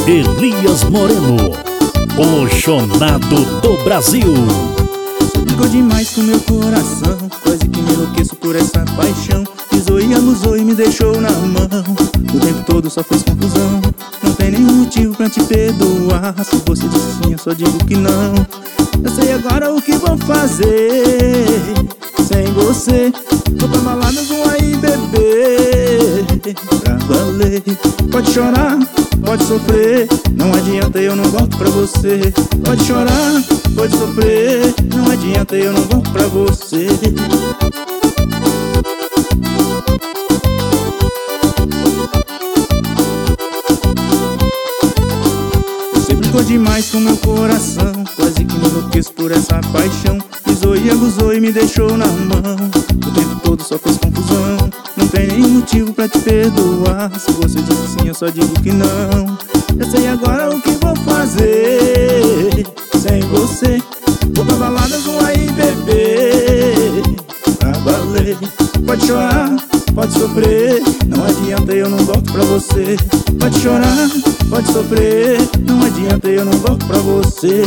Elias Moreno, o chonado do Brasil. Você brigou demais com meu coração, quase que me enlouqueço por essa paixão. Pisou e abusou e me deixou na mão, o tempo todo só fez confusão. Não tem nenhum motivo pra te perdoar, se você disse sim eu só digo que não. Eu sei agora o que vou fazer sem você. Vou pra balada, vou aí beber pra valer. Pode chorar, pode sofrer, não adianta, eu não volto pra você. Pode chorar, pode sofrer, não adianta, eu não volto pra você. Você brincou demais com meu coração, quase que me enlouqueço por essa paixão. Pisou e abusou e me deixou na mão, o tempo todo só fez confusão. Não tem nenhum motivo pra te perdoar, se você disse sim eu só digo que não. Eu sei agora o que vou fazer sem você. Vou pra balada, vou aí beber pra valer. Pode chorar, pode sofrer, não adianta, eu não volto pra você. Pode chorar, pode sofrer, não adianta, eu não volto pra você.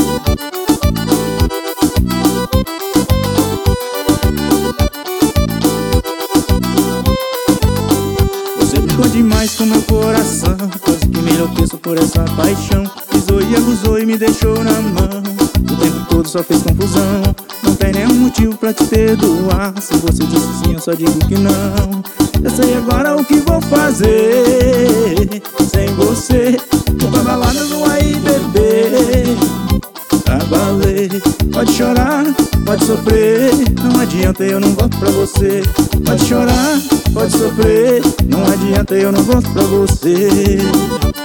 Você brincou demais com meu coração, quase que me enlouqueço por essa paixão. Pisou e abusou e me deixou na mão, o tempo todo só fez confusão. Não tem nenhum motivo pra te perdoar, se você disse sim eu só digo que não. Eu sei agora o que vou fazer sem você. Vou pra balada, vou aí beber pra valer. Pode chorar, pode sofrer, não adianta, eu não volto pra você. Pode chorar, pode sofrer, não adianta, eu não volto pra você.